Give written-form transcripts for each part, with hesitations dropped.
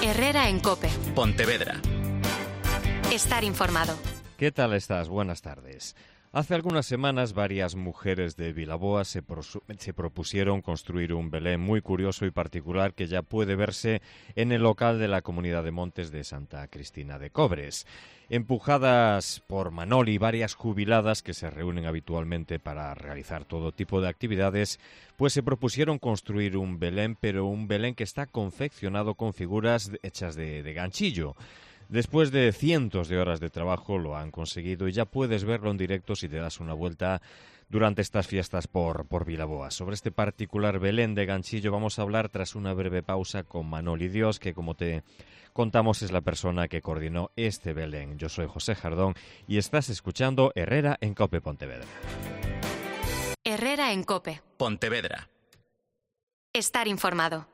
Herrera en COPE. Pontevedra. Estar informado. ¿Qué tal estás? Buenas tardes. Hace algunas semanas varias mujeres de Vilaboa se propusieron construir un Belén muy curioso y particular que ya puede verse en el local de la Comunidad de Montes de Santa Cristina de Cobres. Empujadas por Manoli y varias jubiladas que se reúnen habitualmente para realizar todo tipo de actividades, pues se propusieron construir un Belén, pero un Belén que está confeccionado con figuras hechas de ganchillo. Después de cientos de horas de trabajo lo han conseguido y ya puedes verlo en directo si te das una vuelta durante estas fiestas por Vilaboa. Sobre este particular Belén de ganchillo vamos a hablar tras una breve pausa con Manoli Dios, que como te contamos es la persona que coordinó este Belén. Yo soy José Jardón y estás escuchando Herrera en COPE Pontevedra. Herrera en COPE. Pontevedra. Estar informado.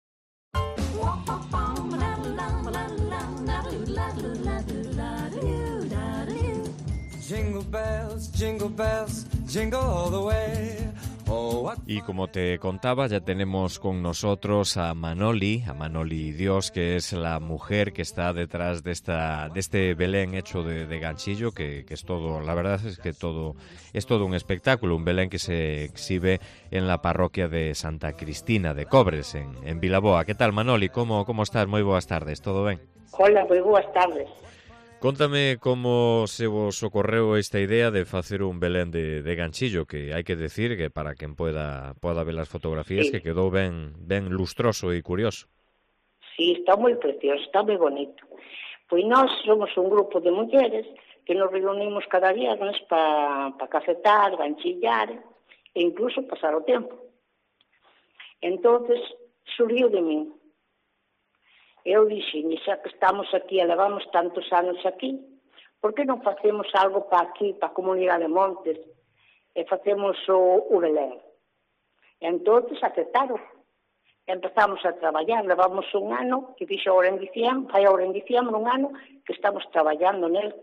Jingle bells, jingle all the way. Y como te contaba, ya tenemos con nosotros a Manoli Dios, que es la mujer que está detrás de este Belén hecho de ganchillo, que es todo, la verdad es que es todo un espectáculo, un Belén que se exhibe en la parroquia de Santa Cristina de Cobres, en Vilaboa. ¿Qué tal, Manoli? ¿Cómo estás? Moi boas tardes, todo ben? Hola, moi boas tardes. Contame como se vos ocorreu esta idea de facer un Belén de ganchillo, que hai que decir que para quen pueda ver as fotografías, sí, que quedou ben lustroso e curioso. Sí, está moi precioso, está moi bonito. Pois nós somos un grupo de mulleres que nos reunimos cada viernes para cafetar, ganchillar e incluso pasar o tempo. Entonces, surgiu de min. Eu dixen, xa que estamos aquí e levamos tantos anos aquí, por que non facemos algo para aquí, para a Comunidade de Montes, e facemos o Belén? E entón, aceptaron. Empezamos a traballar, levamos un ano, que fixo agora en diciembre, un ano, que estamos traballando nel.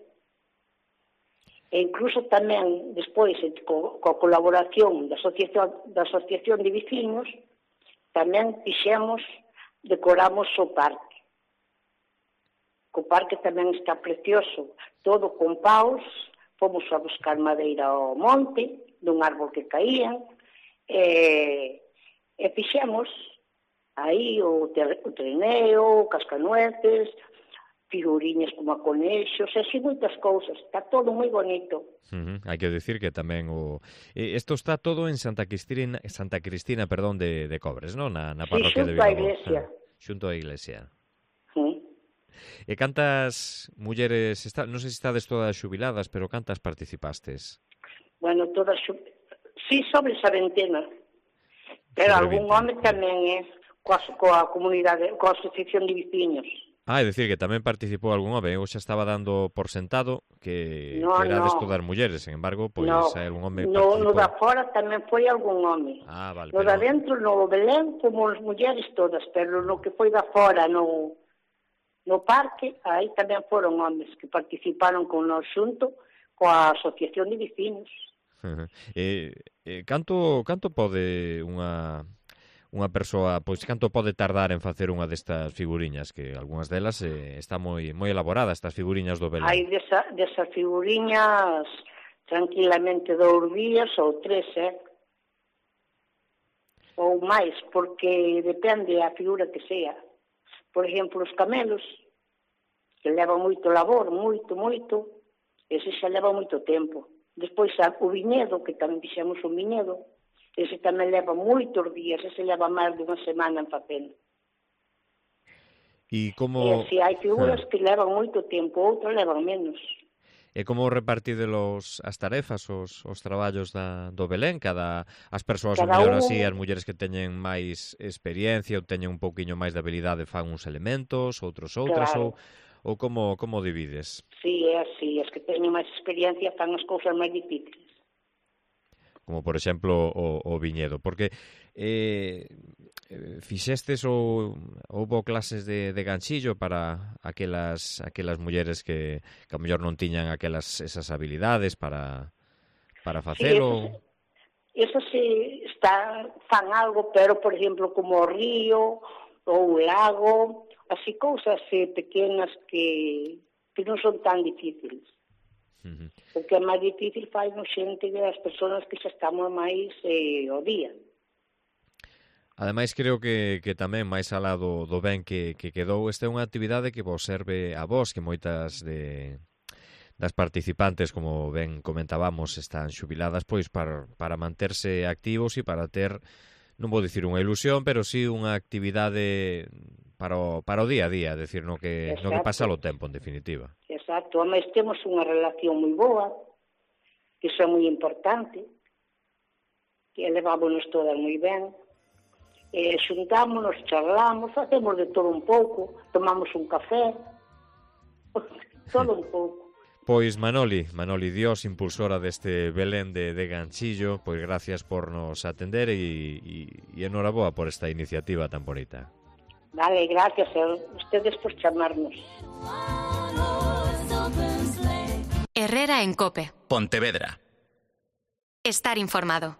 E incluso tamén, despois, coa colaboración da Asociación de Vecinos, tamén decoramos o parque. O parque tamén está precioso, todo con paus, fomos a buscar madeira ao monte, dun árbol que caían, e fixemos aí o trineo, cascanueces, figuriñas como a conexos, e así moitas cousas, está todo moi bonito. Hai que decir que tamén isto está todo en Santa Cristina, de Cobres, non? Na parroquia de Vilaboa. Xunto á iglesia. E cantas mulleres, non sei se estades todas xubiladas, pero cantas participastes? Bueno, todas sí, sobre esa ventena. Pero algún home tamén coa comunidade, coa asociación de veciños. É dicir, que tamén participou algún home. Eu xa estaba dando por sentado que erades todas mulleres, sen embargo, pois hai algún home participou. No da fora tamén foi algún home. Vale. No da dentro, no Belén, como as mulleres todas, pero no que foi da fora, no parque, aí tamén foron homes que participaron con nós xunto coa Asociación de Vecinos. Canto pode unha persoa, pois canto pode tardar en facer unha destas figuriñas, que algunhas delas están moi elaboradas, estas figuriñas do Belén? Hai desas figuriñas tranquilamente 2 días ou 3, ou máis, porque depende a figura que sea. Por exemplo, os camelos, que levan moito labor, moito, ese xa leva moito tempo. Despois o viñedo, que tamén fixemos un viñedo, ese tamén leva moitos días, ese leva máis de unha semana en facendo. E así hai figuras que levan moito tempo, outras levan menos. E como repartidelos as tarefas, os traballos do Belén? As persoas, ou mellor así, as mulleres que teñen máis experiencia ou teñen un pouquiño máis de habilidade fan uns elementos, outros outras, claro. ou como divides? Sí, é así, as que teñen máis experiencia fan as cousas máis difíciles. Como, por exemplo, o viñedo, porque fixestes ou houbo clases de ganchillo para aquelas mulleres que a mellor non tiñan esas habilidades para facelo? Eso sí, fan algo, pero, por exemplo, como o río ou o lago, así cousas pequenas que non son tan difíciles. O que é máis difícil fai no xente das persoas que xa estamos máis ao día. Ademais, creo que tamén, máis alá do ben que quedou, esta é unha actividade que vos serve a vos, que moitas das participantes, como ben comentábamos, están xubiladas, pois para manterse activos e para ter, non vou dicir unha ilusión, pero sí unha actividade para o día a día, decir, no que pasa o tempo, en definitiva. Exacto, además temos unha relación moi boa, que iso é moi importante, que levámonos todas moi ben, xuntámonos, charlamos, facemos de todo un pouco, tomamos un café, todo un pouco. Pois Manoli Dios, impulsora deste Belén de Ganchillo, pois gracias por nos atender e enhoraboa por esta iniciativa tan bonita. Vale, gracias a ustedes por chamarnos. Herrera en COPE. Pontevedra. Estar informado.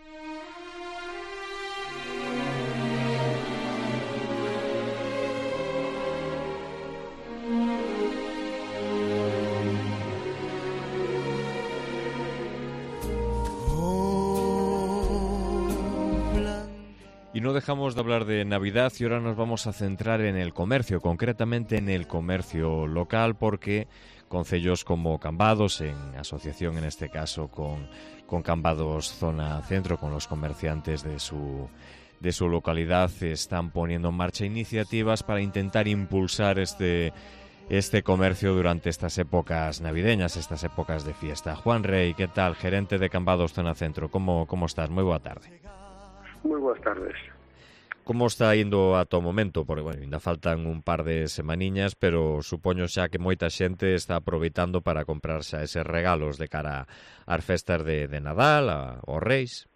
Y no dejamos de hablar de Navidad y ahora nos vamos a centrar en el comercio, concretamente en el comercio local, porque concellos como Cambados, en asociación en este caso con Cambados Zona Centro, con los comerciantes de su localidad, están poniendo en marcha iniciativas para intentar impulsar este comercio durante estas épocas navideñas, estas épocas de fiesta. Juan Rey, ¿qué tal? Gerente de Cambados Zona Centro, ¿cómo estás? Moi boa tarde. Moi boas tardes. Como está indo a todo momento? Porque, bueno, ainda faltan un par de semaniñas, pero supoño xa que moita xente está aproveitando para comprarse eses regalos de cara ás festas de Nadal, aos Reis.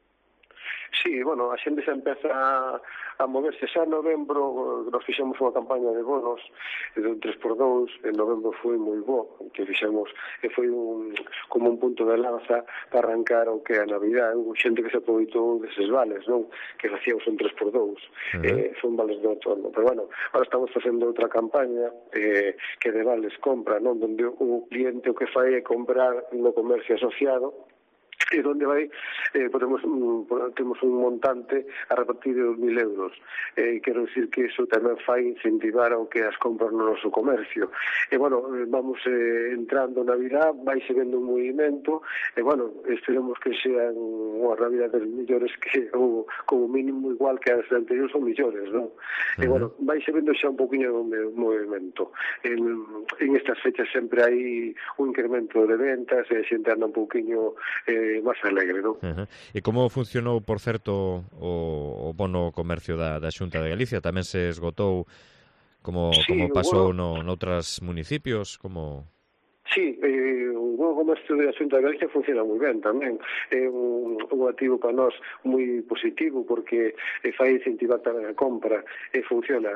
Sí, bueno, a xente xa empeza a moverse. Xa en novembro nos fixemos unha campaña de bonos de un 3x2, en novembro foi moi bo, que fixemos, e foi como un punto de lanza para arrancar o que é a Navidad. Houve xente que se aproveitou deses vales, non? Que facíamos un 3x2, son vales de outono. Pero bueno, ahora estamos facendo outra campaña que de vales compra, non? Donde o cliente o que fai é comprar no comercio asociado, e donde vai, temos un montante a repartir de 2.000 euros. Quero dicir que iso tamén fai incentivar ao que as compras no noso comercio. E, bueno, vamos entrando na Navidad, vaise vendo un movimento, e, bueno, esperemos que sean unhas Navidades mellores que, ou como mínimo, igual que as anteriores ou mellores, non? E, bueno, vaise vendo xa un poquinho de movimento. En estas fechas sempre hai un incremento de ventas, e a xente anda un poquinho máis alegre, non? E como funcionou, por certo, o bono comercio da Xunta de Galicia? Tamén se esgotou como pasou noutros municipios? Sí, o bo comercio da Xunta de Galicia funciona moi ben tamén. É un activo para nós moi positivo porque fai incentivar tamén a compra e funcionou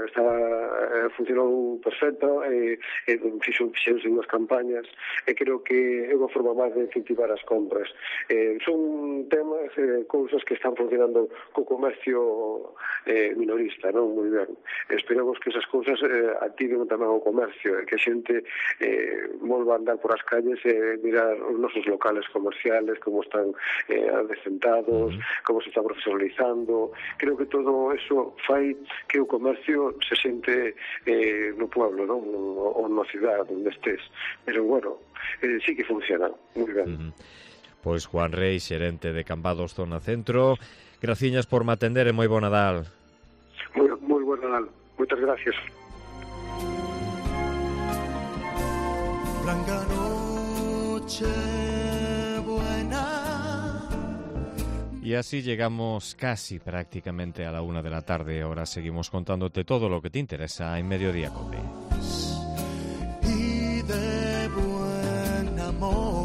perfecto, fixeronse unhas campañas e creo que é unha forma máis de incentivar as compras. Son temas, cousas que están funcionando co comercio minorista, non? Moi ben. Esperamos que esas cousas activen tamén o comercio e que a xente volva a andar por as calles e mirar os nosos locales comerciales, como están adecentados, como se está profesionalizando. Creo que todo eso fai que o comercio se sente no pueblo, non? Ou na cidade onde estés. Pero, bueno, sí que funciona moi ben. Pois Juan Rey, xerente de Cambados Zona Centro, graciñas por me atender e moi bo Nadal. Moi bo Nadal. Moitas gracias. Blanca noche buena. Y así llegamos casi prácticamente a la 1 de la tarde. Ahora seguimos contándote todo lo que te interesa en Mediodía Cope. Y de buen amor.